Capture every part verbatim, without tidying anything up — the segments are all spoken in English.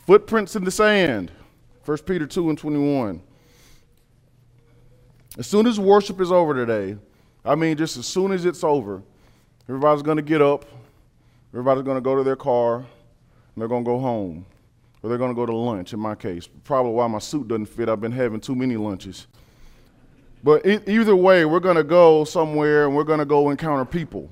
Footprints in the sand. First Peter two and twenty-one. As soon as worship is over today, I mean just as soon as it's over, everybody's going to get up, everybody's going to go to their car, and they're going to go home. Or they're going to go to lunch, in my case. Probably why my suit doesn't fit. I've been having too many lunches. But e- either way, we're going to go somewhere and we're going to go encounter people.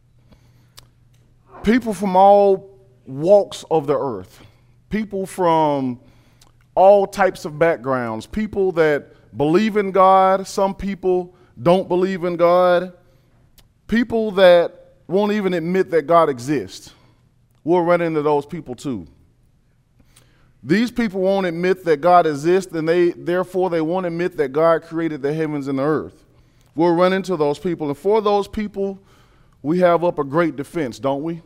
People from all walks of the earth. People from all types of backgrounds. People that believe in God. Some people don't believe in God. People that won't even admit that God exists. We'll run into those people too. These people won't admit that God exists, and they therefore they won't admit that God created the heavens and the earth. We'll run into those people, and for those people, we have up a great defense, don't we?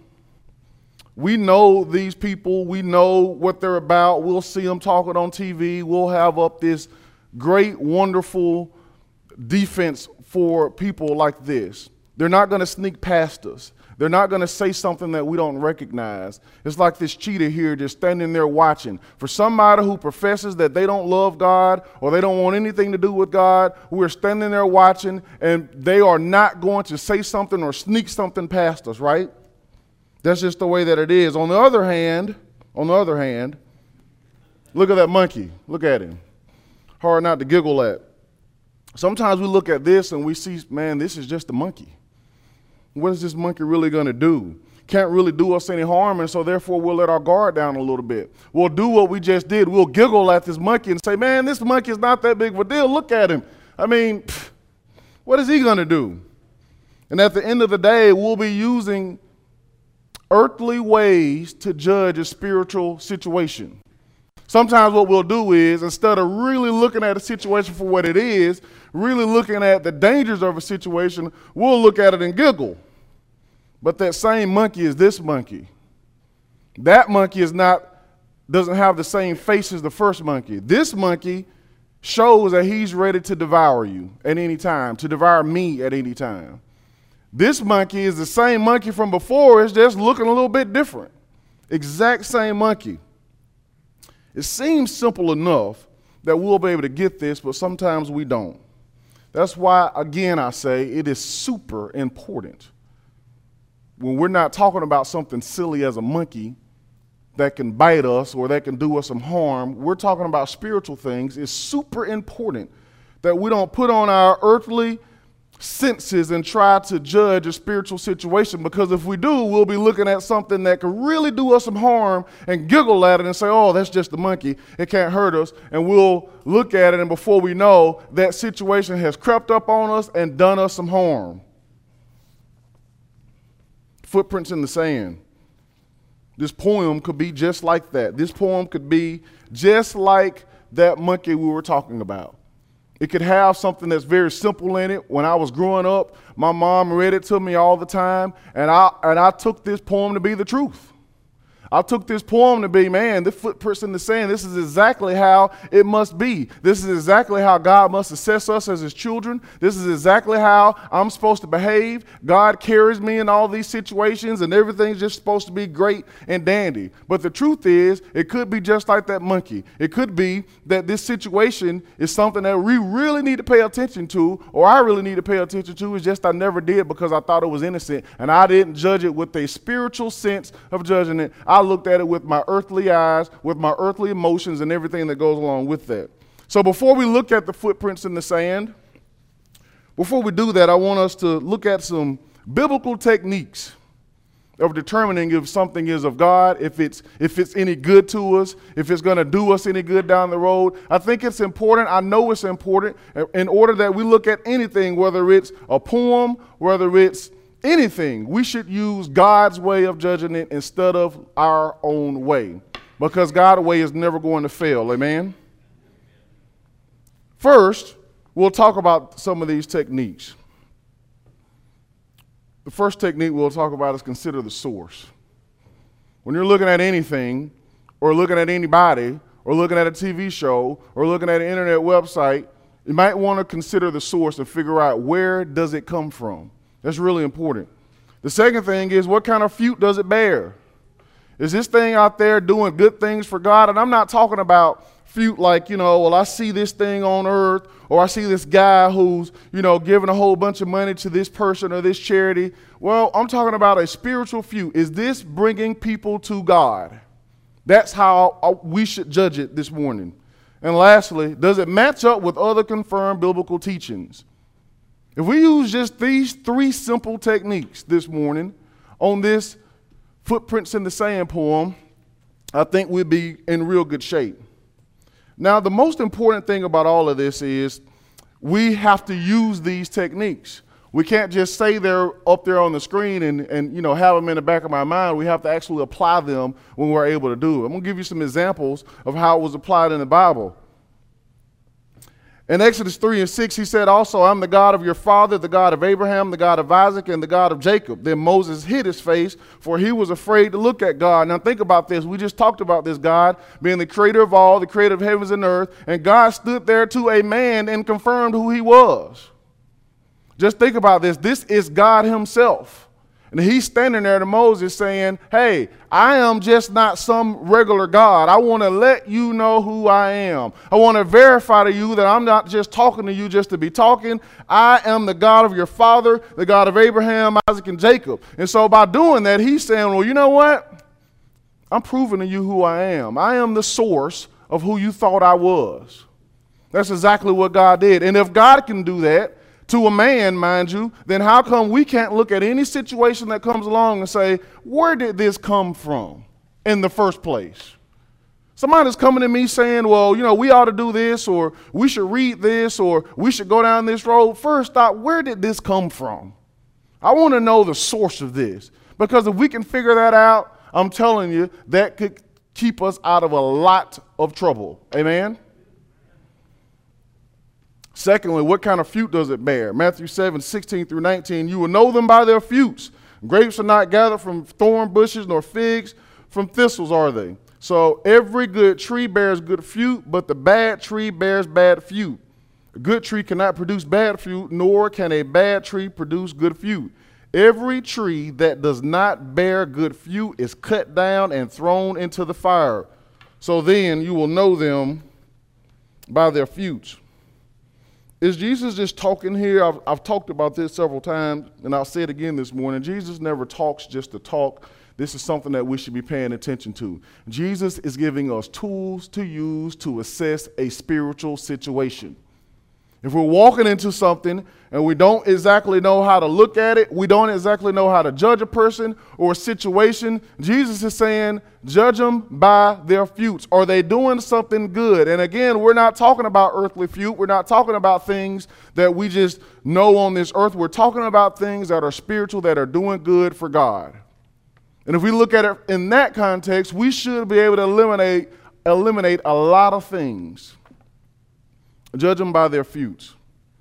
We know these people. We know what they're about. We'll see them talking on T V. We'll have up this great, wonderful defense for people like this. They're not going to sneak past us. They're not going to say something that we don't recognize. It's like this cheetah here just standing there watching. For somebody who professes that they don't love God or they don't want anything to do with God, we're standing there watching, and they are not going to say something or sneak something past us, right? That's just the way that it is. On the other hand, on the other hand, look at that monkey. Look at him. Hard not to giggle at. Sometimes we look at this and we see, man, this is just a monkey. What is this monkey really going to do? Can't really do us any harm, and so therefore we'll let our guard down a little bit. We'll do what we just did. We'll giggle at this monkey and say, man, this monkey is not that big of a deal. Look at him. I mean, pff, what is he going to do? And at the end of the day, we'll be using earthly ways to judge a spiritual situation. Sometimes what we'll do is, instead of really looking at a situation for what it is, really looking at the dangers of a situation, we'll look at it and giggle. But that same monkey is this monkey. That monkey is not, doesn't have the same face as the first monkey. This monkey shows that he's ready to devour you at any time, to devour me at any time. This monkey is the same monkey from before, it's just looking a little bit different. Exact same monkey. It seems simple enough that we'll be able to get this, but sometimes we don't. That's why, again, I say it is super important when we're not talking about something silly as a monkey that can bite us or that can do us some harm. We're talking about spiritual things. It's super important that we don't put on our earthly senses and try to judge a spiritual situation, because if we do, we'll be looking at something that could really do us some harm and giggle at it and say, oh, that's just a monkey, it can't hurt us, and we'll look at it, and before we know, that situation has crept up on us and done us some harm. Footprints in the sand. This poem could be just like that. This poem could be just like that monkey we were talking about. It could have something that's very simple in it. When I was growing up, my mom read it to me all the time, and I and I took this poem to be the truth. I took this poem to be, man, the footprints in the sand, this is exactly how it must be. This is exactly how God must assess us as his children. This is exactly how I'm supposed to behave. God carries me in all these situations, and everything's just supposed to be great and dandy. But the truth is, it could be just like that monkey. It could be that this situation is something that we really need to pay attention to, or I really need to pay attention to. It's just I never did because I thought it was innocent, and I didn't judge it with a spiritual sense of judging it. I looked at it with my earthly eyes, with my earthly emotions, and everything that goes along with that. So before we look at the footprints in the sand, before we do that, I want us to look at some biblical techniques of determining if something is of God, if it's if it's any good to us, if it's going to do us any good down the road. I think it's important. I know it's important in order that we look at anything, whether it's a poem, whether it's anything, we should use God's way of judging it instead of our own way, because God's way is never going to fail. Amen? First, we'll talk about some of these techniques. The first technique we'll talk about is consider the source. When you're looking at anything, or looking at anybody, or looking at a T V show, or looking at an internet website, you might want to consider the source and figure out, where does it come from? That's really important. The second thing is, what kind of fruit does it bear? Is this thing out there doing good things for God? And I'm not talking about few like, you know, well, I see this thing on earth, or I see this guy who's, you know, giving a whole bunch of money to this person or this charity. Well, I'm talking about a spiritual few. Is this bringing people to God? That's how we should judge it this morning. And lastly, does it match up with other confirmed biblical teachings? If we use just these three simple techniques this morning on this Footprints in the Sand poem, I think we'll be in real good shape. Now, the most important thing about all of this is we have to use these techniques. We can't just say they're up there on the screen and, and you know, have them in the back of my mind. We have to actually apply them when we're able to do it. I'm going to give you some examples of how it was applied in the Bible. In Exodus three and six, he said also, I'm the God of your father, the God of Abraham, the God of Isaac, and the God of Jacob. Then Moses hid his face, for he was afraid to look at God. Now think about this. We just talked about this God being the creator of all, the creator of heavens and earth, and God stood there to a man and confirmed who he was. Just think about this. This is God himself. And he's standing there to Moses saying, hey, I am just not some regular God. I want to let you know who I am. I want to verify to you that I'm not just talking to you just to be talking. I am the God of your father, the God of Abraham, Isaac, and Jacob. And so by doing that, he's saying, well, you know what? I'm proving to you who I am. I am the source of who you thought I was. That's exactly what God did. And if God can do that, to a man, mind you, then how come we can't look at any situation that comes along and say, where did this come from in the first place? Somebody's coming to me saying, well, you know, we ought to do this, or we should read this, or we should go down this road. First stop, where did this come from? I want to know the source of this, because if we can figure that out, I'm telling you, that could keep us out of a lot of trouble. Amen? Secondly, what kind of fruit does it bear? Matthew seven, sixteen through nineteen, you will know them by their fruits. Grapes are not gathered from thorn bushes, nor figs from thistles are they. So every good tree bears good fruit, but the bad tree bears bad fruit. A good tree cannot produce bad fruit, nor can a bad tree produce good fruit. Every tree that does not bear good fruit is cut down and thrown into the fire. So then you will know them by their fruits. Is Jesus just talking here? I've, I've talked about this several times, and I'll say it again this morning. Jesus never talks just to talk. This is something that we should be paying attention to. Jesus is giving us tools to use to assess a spiritual situation. If we're walking into something and we don't exactly know how to look at it, we don't exactly know how to judge a person or a situation, Jesus is saying, judge them by their fruits. Are they doing something good? And again, we're not talking about earthly fruit. We're not talking about things that we just know on this earth. We're talking about things that are spiritual, that are doing good for God. And if we look at it in that context, we should be able to eliminate, eliminate a lot of things. Judge them by their fruits.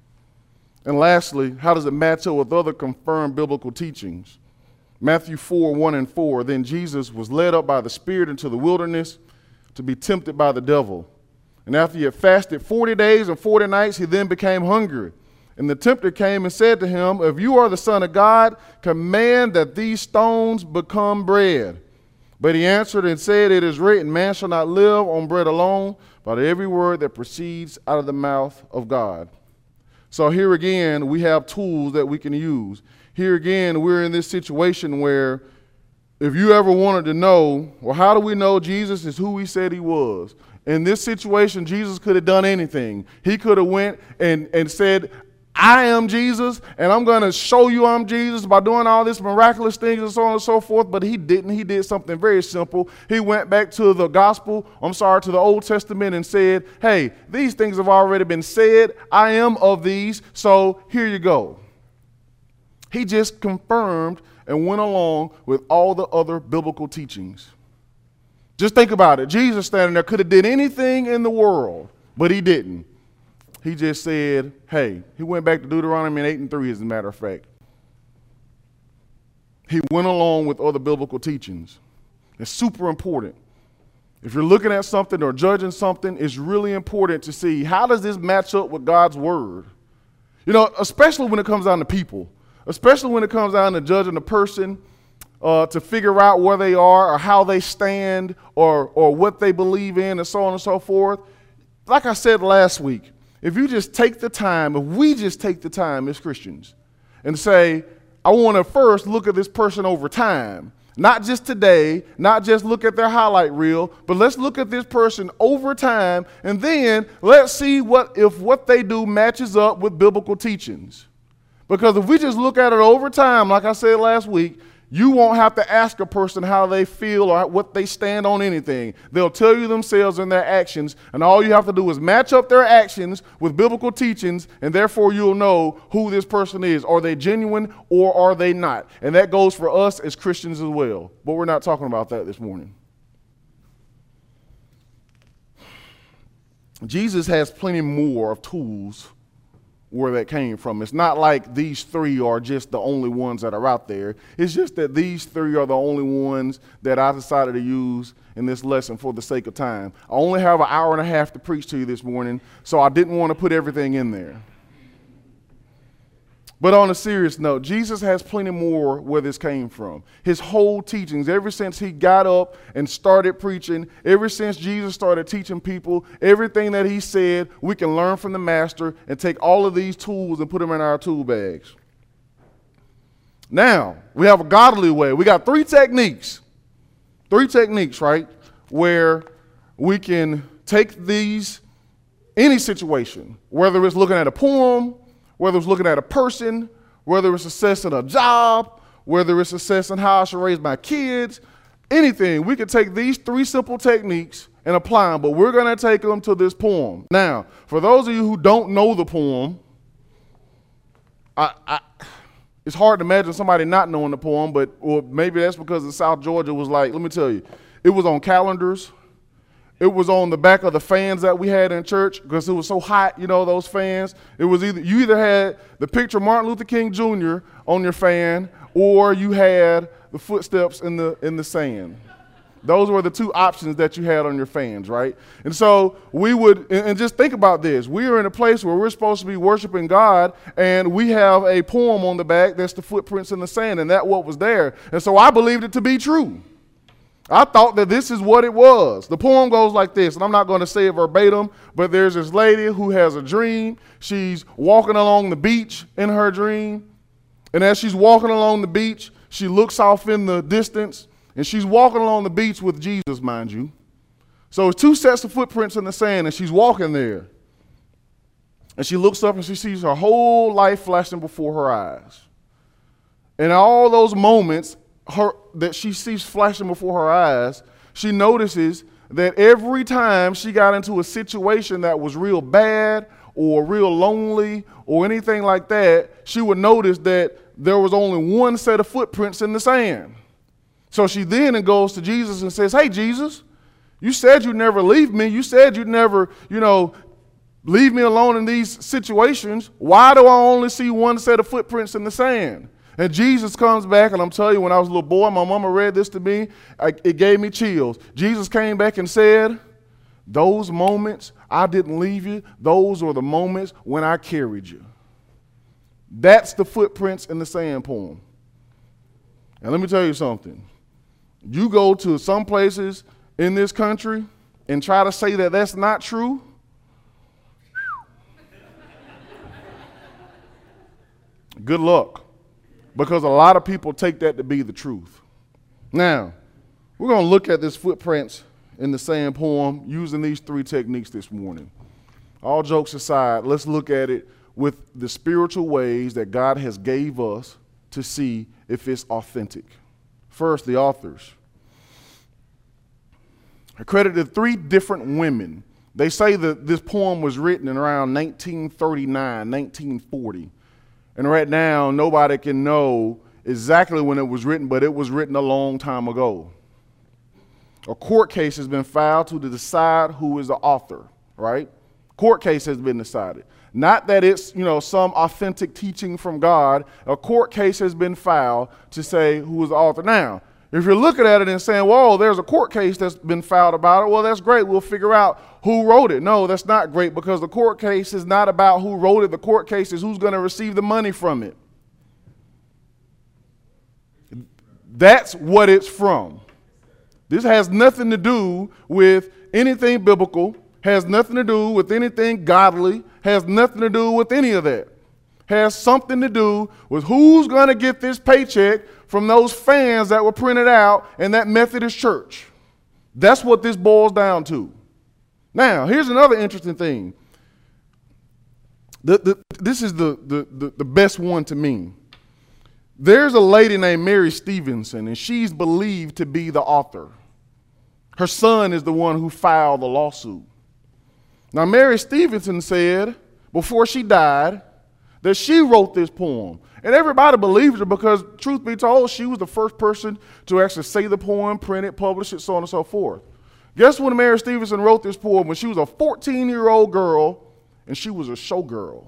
And lastly, how does it match up with other confirmed biblical teachings? Matthew four, one and four, then Jesus was led up by the Spirit into the wilderness to be tempted by the devil. And after he had fasted forty days and forty nights, he then became hungry. And the tempter came and said to him, if you are the Son of God, command that these stones become bread. But he answered and said, it is written, man shall not live on bread alone, but every word that proceeds out of the mouth of God. So here again, we have tools that we can use. Here again, we're in this situation where if you ever wanted to know, well, how do we know Jesus is who he said he was? In this situation, Jesus could have done anything. He could have went and, and said, I am Jesus, and I'm going to show you I'm Jesus by doing all these miraculous things and so on and so forth. But he didn't. He did something very simple. He went back to the gospel, I'm sorry, to the Old Testament and said, hey, these things have already been said. I am of these, so here you go. He just confirmed and went along with all the other biblical teachings. Just think about it. Jesus standing there could have did anything in the world, but he didn't. He just said, hey, he went back to Deuteronomy eight and three, as a matter of fact. He went along with other biblical teachings. It's super important. If you're looking at something or judging something, it's really important to see, how does this match up with God's word? You know, especially when it comes down to people, especially when it comes down to judging a person uh, to figure out where they are or how they stand or, or what they believe in and so on and so forth. Like I said last week, if you just take the time, if we just take the time as Christians and say, I want to first look at this person over time, not just today, not just look at their highlight reel, but let's look at this person over time, and then let's see what if what they do matches up with biblical teachings. Because if we just look at it over time, like I said last week, you won't have to ask a person how they feel or what they stand on anything. They'll tell you themselves in their actions, and all you have to do is match up their actions with biblical teachings, and therefore you'll know who this person is. Are they genuine or are they not? And that goes for us as Christians as well. But we're not talking about that this morning. Jesus has plenty more of tools where that came from. It's not like these three are just the only ones that are out there. It's just that these three are the only ones that I decided to use in this lesson for the sake of time. I only have an hour and a half to preach to you this morning, so I didn't want to put everything in there. But on a serious note, Jesus has plenty more where this came from. His whole teachings, ever since he got up and started preaching, ever since Jesus started teaching people, everything that he said, we can learn from the master and take all of these tools and put them in our tool bags. Now, we have a godly way. We got three techniques, three techniques, right, where we can take these, any situation, whether it's looking at a poem, whether it's looking at a person, whether it's assessing a job, whether it's assessing how I should raise my kids, anything. We could take these three simple techniques and apply them, but we're going to take them to this poem. Now, for those of you who don't know the poem, I, I, it's hard to imagine somebody not knowing the poem, but or maybe that's because in South Georgia was like, let me tell you, it was on calendars. It was on the back of the fans that we had in church because it was so hot, you know, those fans. It was either, you either had the picture of Martin Luther King Junior on your fan or you had the footsteps in the, in the sand. Those were the two options that you had on your fans, right? And so we would, and, and just think about this. We are in a place where we're supposed to be worshiping God, and we have a poem on the back that's the footprints in the sand, and that's what was there. And so I believed it to be true. I thought that this is what it was. The poem goes like this, and I'm not going to say it verbatim, but there's this lady who has a dream. She's walking along the beach in her dream, and as she's walking along the beach, she looks off in the distance, and she's walking along the beach with Jesus, mind you. So it's two sets of footprints in the sand, and she's walking there. And she looks up, and she sees her whole life flashing before her eyes. And all those moments her that she sees flashing before her eyes, she notices that every time she got into a situation that was real bad or real lonely or anything like that, she would notice that there was only one set of footprints in the sand. So she then goes to Jesus and says, hey, Jesus, you said you'd never leave me. You said you'd never, you know, leave me alone in these situations. Why do I only see one set of footprints in the sand? And Jesus comes back, and I'm telling you, when I was a little boy, my mama read this to me, I, it gave me chills. Jesus came back and said, those moments I didn't leave you, those were the moments when I carried you. That's the footprints in the sand poem. And let me tell you something. You go to some places in this country and try to say that that's not true, good luck. Because a lot of people take that to be the truth. Now, we're going to look at this footprints in the sand poem using these three techniques this morning. All jokes aside, let's look at it with the spiritual ways that God has gave us to see if it's authentic. First, the authors. Accredited three different women. They say that this poem was written in around nineteen thirty-nine, nineteen forty. And right now, nobody can know exactly when it was written, but it was written a long time ago. A court case has been filed to decide who is the author, right? Court case has been decided. Not that it's, you know, some authentic teaching from God. A court case has been filed to say who is the author. Now, if you're looking at it and saying, whoa, there's a court case that's been filed about it, well, that's great. We'll figure out who wrote it. No, that's not great, because the court case is not about who wrote it. The court case is who's going to receive the money from it. That's what it's from. This has nothing to do with anything biblical, has nothing to do with anything godly, has nothing to do with any of that. Has something to do with who's going to get this paycheck from those fans that were printed out in that Methodist church. That's what this boils down to. Now, here's another interesting thing. The, the, this is the, the, the, the best one to me. There's a lady named Mary Stevenson, and she's believed to be the author. Her son is the one who filed the lawsuit. Now, Mary Stevenson said before she died that she wrote this poem. And everybody believes her because, truth be told, she was the first person to actually say the poem, print it, publish it, so on and so forth. Guess when Mary Stevenson wrote this poem? When she was a fourteen-year-old girl and she was a showgirl.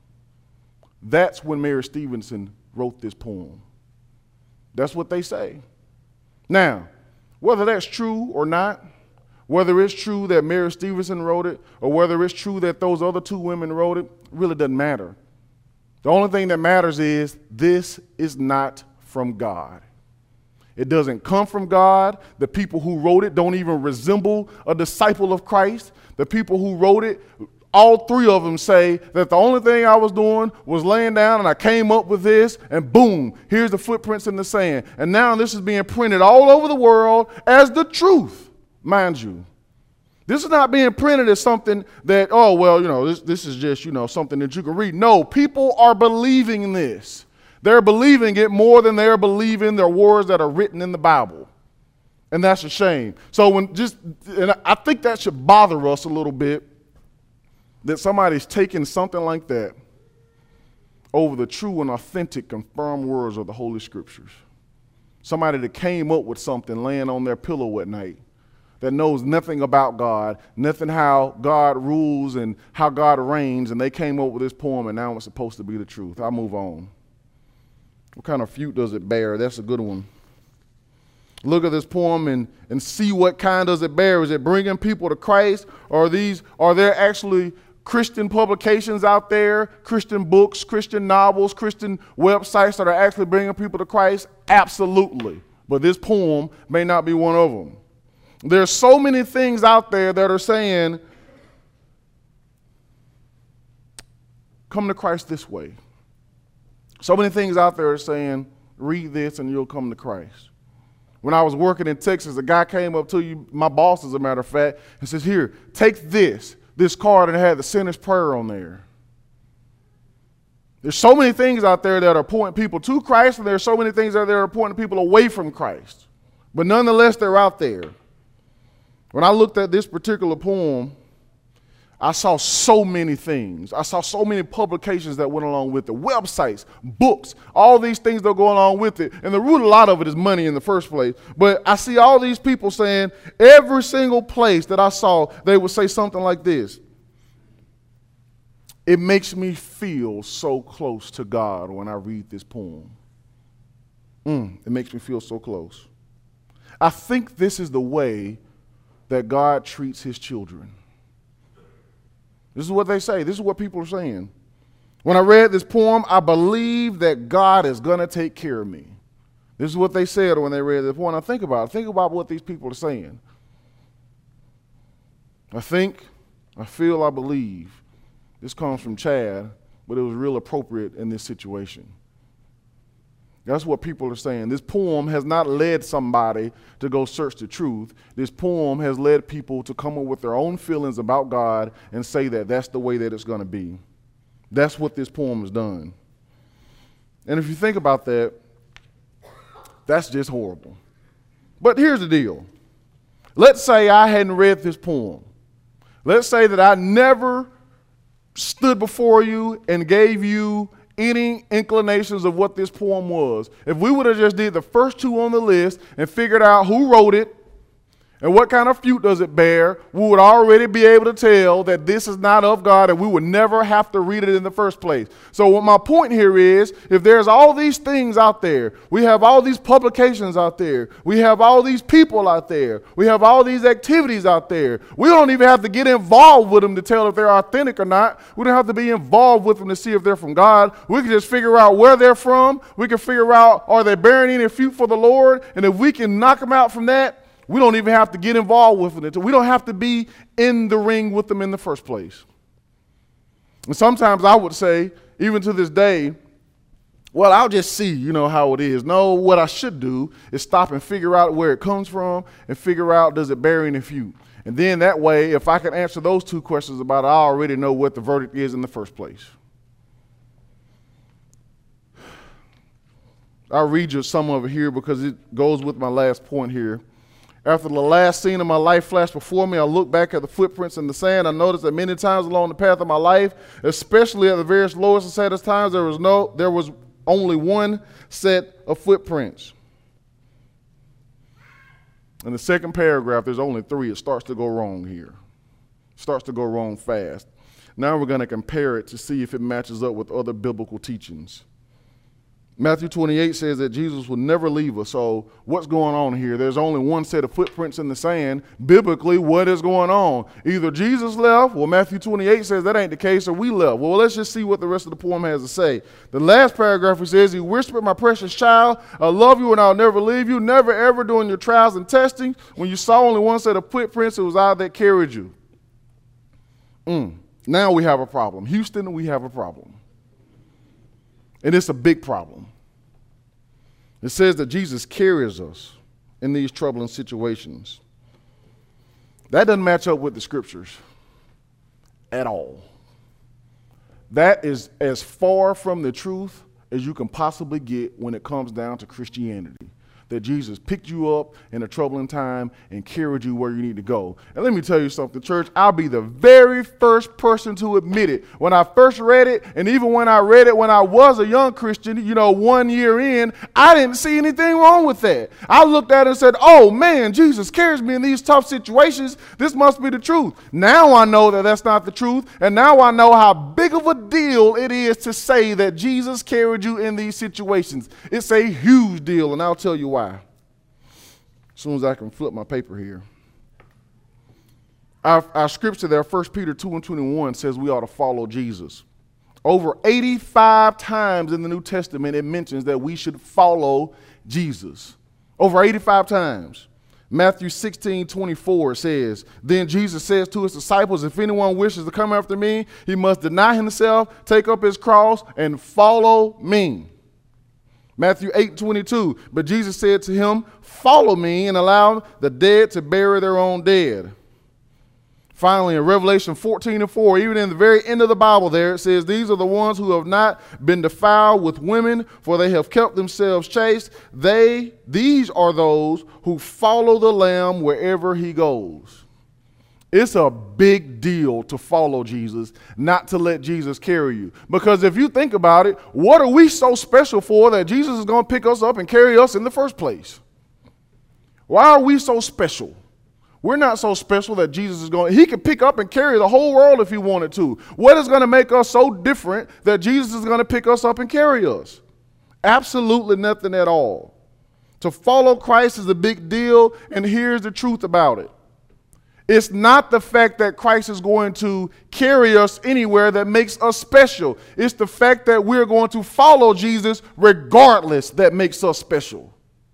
That's when Mary Stevenson wrote this poem. That's what they say. Now, whether that's true or not, whether it's true that Mary Stevenson wrote it or whether it's true that those other two women wrote it, really doesn't matter. The only thing that matters is this is not from God. It doesn't come from God. The people who wrote it don't even resemble a disciple of Christ. The people who wrote it, all three of them say that the only thing I was doing was laying down and I came up with this and boom, here's the footprints in the sand. And now this is being printed all over the world as the truth, mind you. This is not being printed as something that, oh, well, you know, this, this is just, you know, something that you can read. No, people are believing this. They're believing it more than they're believing the words that are written in the Bible. And that's a shame. So when just, and I think that should bother us a little bit, that somebody's taking something like that over the true and authentic confirmed words of the Holy Scriptures. Somebody that came up with something laying on their pillow at night that knows nothing about God, nothing how God rules and how God reigns, and they came up with this poem and now it's supposed to be the truth. I'll move on. What kind of fruit does it bear? That's a good one. Look at this poem and, and see what kind does it bear. Is it bringing people to Christ? Or are, these, are there actually Christian publications out there, Christian books, Christian novels, Christian websites that are actually bringing people to Christ? Absolutely. But this poem may not be one of them. There's so many things out there that are saying, come to Christ this way. So many things out there are saying, read this and you'll come to Christ. When I was working in Texas, a guy came up to you, my boss as a matter of fact, and says, here, take this, this card, and it had the sinner's prayer on there. There's so many things out there that are pointing people to Christ, and there's so many things out there that are pointing people away from Christ. But nonetheless, they're out there. When I looked at this particular poem, I saw so many things. I saw so many publications that went along with it, websites, books, all these things that go along with it. And the root of a lot of it is money in the first place. But I see all these people saying, every single place that I saw, they would say something like this. It makes me feel so close to God when I read this poem. Mm, it makes me feel so close. I think this is the way that God treats his children. This is what they say. This is what people are saying. When I read this poem, I believe that God is going to take care of me. This is what they said when they read this poem. Now think about it. Think about what these people are saying. I think, I feel, I believe. This comes from Chad, but it was real appropriate in this situation. That's what people are saying. This poem has not led somebody to go search the truth. This poem has led people to come up with their own feelings about God and say that that's the way that it's going to be. That's what this poem has done. And if you think about that, that's just horrible. But here's the deal. Let's say I hadn't read this poem. Let's say that I never stood before you and gave you any inclinations of what this poem was. If we would have just did the first two on the list and figured out who wrote it And what kind of fruit does it bear? We would already be able to tell that this is not of God, and we would never have to read it in the first place. So what my point here is, if there's all these things out there, we have all these publications out there, we have all these people out there, we have all these activities out there, we don't even have to get involved with them to tell if they're authentic or not. We don't have to be involved with them to see if they're from God. We can just figure out where they're from. We can figure out, are they bearing any fruit for the Lord? And if we can knock them out from that, we don't even have to get involved with it. We don't have to be in the ring with them in the first place. And sometimes I would say, even to this day, well, I'll just see, you know, how it is. No, what I should do is stop and figure out where it comes from and figure out, does it bear any fruit? And then that way, if I can answer those two questions about it, I already know what the verdict is in the first place. I'll read you some of it here because it goes with my last point here. After the last scene of my life flashed before me, I looked back at the footprints in the sand. I noticed that many times along the path of my life, especially at the various lowest and saddest times, there was no, there was only one set of footprints. In the second paragraph, there's only three. It starts to go wrong here. It starts to go wrong fast. Now we're going to compare it to see if it matches up with other biblical teachings. Matthew twenty-eight says that Jesus will never leave us. So what's going on here? There's only one set of footprints in the sand. Biblically, what is going on? Either Jesus left, well, Matthew twenty-eight says that ain't the case, or we left. Well, let's just see what the rest of the poem has to say. The last paragraph, it says, he whispered, my precious child, I love you and I'll never leave you. Never ever during your trials and testing, when you saw only one set of footprints, it was I that carried you. Mm. Now we have a problem. Houston, we have a problem. And it's a big problem. It says that Jesus carries us in these troubling situations. That doesn't match up with the scriptures at all. That is as far from the truth as you can possibly get when it comes down to Christianity. That Jesus picked you up in a troubling time and carried you where you need to go. And let me tell you something, church, I'll be the very first person to admit it. When I first read it, and even when I read it when I was a young Christian, you know, one year in, I didn't see anything wrong with that. I looked at it and said, oh man, Jesus carries me in these tough situations. This must be the truth. Now I know that that's not the truth. And now I know how big of a deal it is to say that Jesus carried you in these situations. It's a huge deal, and I'll tell you why. As soon as I can flip my paper here. Our, our scripture there, First Peter two and twenty-one, says we ought to follow Jesus. Over eighty-five times in the New Testament, it mentions that we should follow Jesus. Over eighty-five times. Matthew sixteen twenty-four says, then Jesus says to his disciples, if anyone wishes to come after me, he must deny himself, take up his cross, and follow me. Matthew eight twenty-two, but Jesus said to him, follow me and allow the dead to bury their own dead. Finally, in Revelation fourteen and four, even in the very end of the Bible there, it says, these are the ones who have not been defiled with women, for they have kept themselves chaste. They, these are those who follow the Lamb wherever he goes. It's a big deal to follow Jesus, not to let Jesus carry you. Because if you think about it, what are we so special for that Jesus is going to pick us up and carry us in the first place? Why are we so special? We're not so special that Jesus is going to, he could pick up and carry the whole world if he wanted to. What is going to make us so different that Jesus is going to pick us up and carry us? Absolutely nothing at all. To follow Christ is a big deal, and here's the truth about it. It's not the fact that Christ is going to carry us anywhere that makes us special. It's the fact that we're going to follow Jesus regardless that makes us special.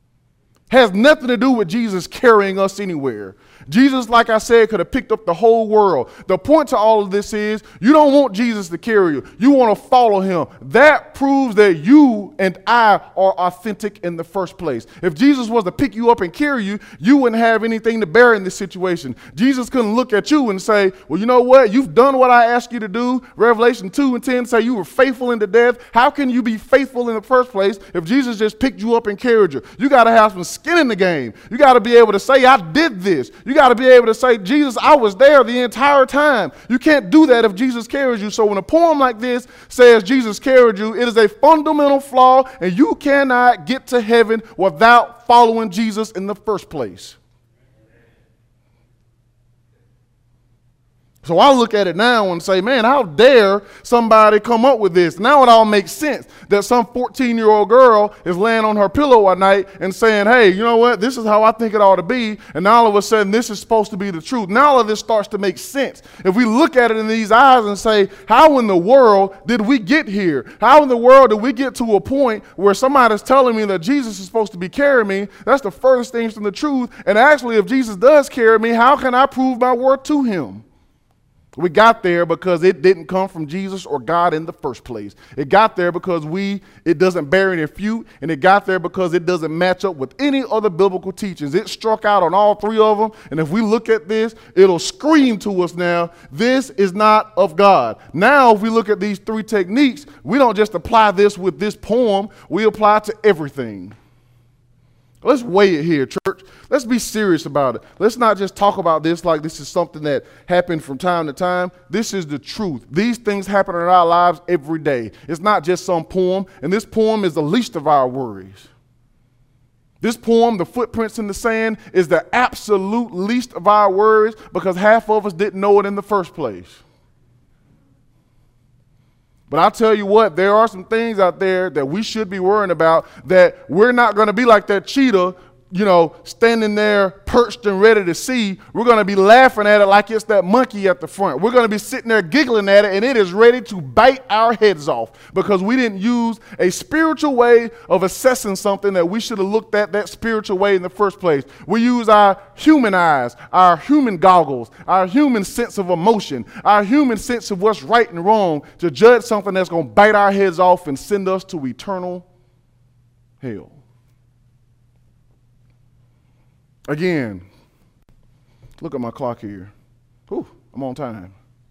Has nothing to do with Jesus carrying us anywhere. Jesus, like I said, could have picked up the whole world. The point to all of this is you don't want Jesus to carry you. You want to follow him. That proves that you and I are authentic in the first place. If Jesus was to pick you up and carry you, you wouldn't have anything to bear in this situation. Jesus couldn't look at you and say, well, you know what? You've done what I asked you to do. Revelation two and ten say you were faithful into death. How can you be faithful in the first place if Jesus just picked you up and carried you? You got to have some skin in the game. You got to be able to say, I did this. You got to be able to say, Jesus, I was there the entire time. You can't do that if Jesus carries you. So when a poem like this says Jesus carried you, it is a fundamental flaw, and you cannot get to heaven without following Jesus in the first place. So I look at it now and say, man, how dare somebody come up with this? Now it all makes sense that some fourteen-year-old girl is laying on her pillow at night and saying, hey, you know what? This is how I think it ought to be. And now all of a sudden, this is supposed to be the truth. Now all of this starts to make sense. If we look at it in these eyes and say, how in the world did we get here? How in the world did we get to a point where somebody's telling me that Jesus is supposed to be carrying me? That's the furthest thing from the truth. And actually, if Jesus does carry me, how can I prove my worth to him? We got there because it didn't come from Jesus or God in the first place. It got there because we it doesn't bear any fruit, and it got there because it doesn't match up with any other biblical teachings. It struck out on all three of them, and if we look at this, it'll scream to us now, this is not of God. Now, if we look at these three techniques, we don't just apply this with this poem, we apply it to everything. Let's weigh it here, church. Let's be serious about it. Let's not just talk about this like this is something that happened from time to time. This is the truth. These things happen in our lives every day. It's not just some poem, and this poem is the least of our worries. This poem, The Footprints in the Sand, is the absolute least of our worries because half of us didn't know it in the first place. But I'll tell you what, there are some things out there that we should be worrying about that we're not going to be like that cheetah, you know, standing there perched and ready to see. We're going to be laughing at it like it's that monkey at the front. We're going to be sitting there giggling at it, and it is ready to bite our heads off because we didn't use a spiritual way of assessing something that we should have looked at that spiritual way in the first place. We use our human eyes, our human goggles, our human sense of emotion, our human sense of what's right and wrong to judge something that's going to bite our heads off and send us to eternal hell. Again, look at my clock here. Whew, I'm on time.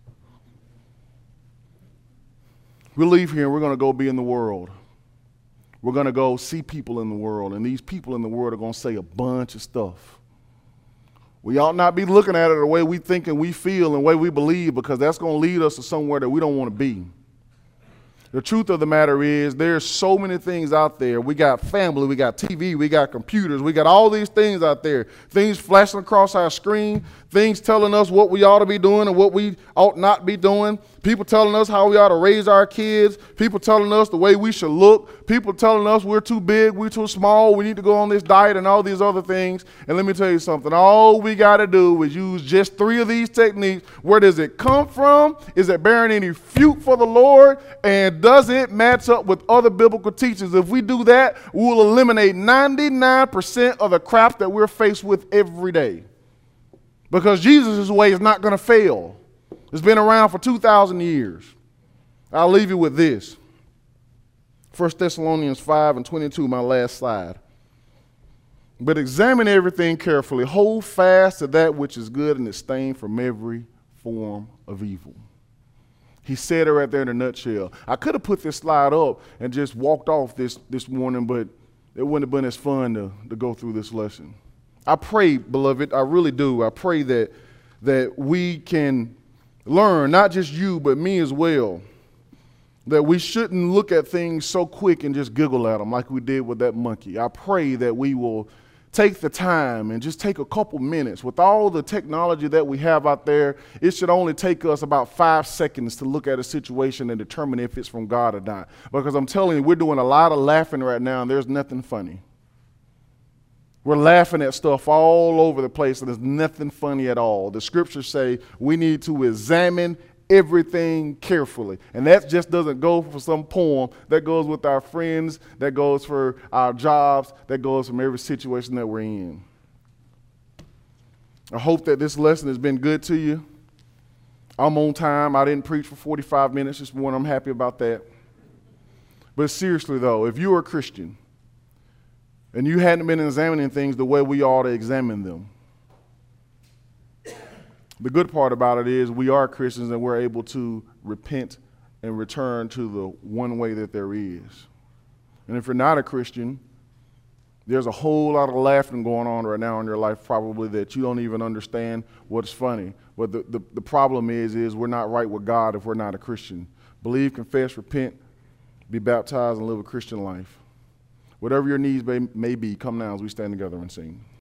We'll leave here and we're going to go be in the world. We're going to go see people in the world, and these people in the world are going to say a bunch of stuff. We ought not be looking at it the way we think and we feel and the way we believe, because that's going to lead us to somewhere that we don't want to be. The truth of the matter is there's so many things out there. We got family, we got T V, we got computers, we got all these things out there. Things flashing across our screen, things telling us what we ought to be doing and what we ought not be doing. People telling us how we ought to raise our kids. People telling us the way we should look. People telling us we're too big, we're too small, we need to go on this diet and all these other things. And let me tell you something. All we got to do is use just three of these techniques. Where does it come from? Is it bearing any fruit for the Lord? And does it match up with other biblical teachings? If we do that, we'll eliminate ninety-nine percent of the crap that we're faced with every day. Because Jesus' way is not going to fail. It's been around for two thousand years. I'll leave you with this. First Thessalonians five and twenty-two, my last slide. But examine everything carefully. Hold fast to that which is good and abstain from every form of evil. He said it right there in a nutshell. I could have put this slide up and just walked off this, this morning, but it wouldn't have been as fun to, to go through this lesson. I pray, beloved, I really do. I pray that, that we can learn, not just you, but me as well, that we shouldn't look at things so quick and just giggle at them like we did with that monkey. I pray that we will take the time and just take a couple minutes. With all the technology that we have out there, it should only take us about five seconds to look at a situation and determine if it's from God or not. Because I'm telling you, we're doing a lot of laughing right now, and there's nothing funny. We're laughing at stuff all over the place, and there's nothing funny at all. The scriptures say we need to examine everything carefully. And that just doesn't go for some poem. That goes with our friends. That goes for our jobs. That goes from every situation that we're in. I hope that this lesson has been good to you. I'm on time. I didn't preach for forty-five minutes this morning. I'm happy about that. But seriously, though, if you're a Christian and you hadn't been examining things the way we ought to examine them, the good part about it is we are Christians and we're able to repent and return to the one way that there is. And if you're not a Christian, there's a whole lot of laughing going on right now in your life probably that you don't even understand what's funny. But the, the, the problem is, is we're not right with God if we're not a Christian. Believe, confess, repent, be baptized, and live a Christian life. Whatever your needs may, may be, come now as we stand together and sing.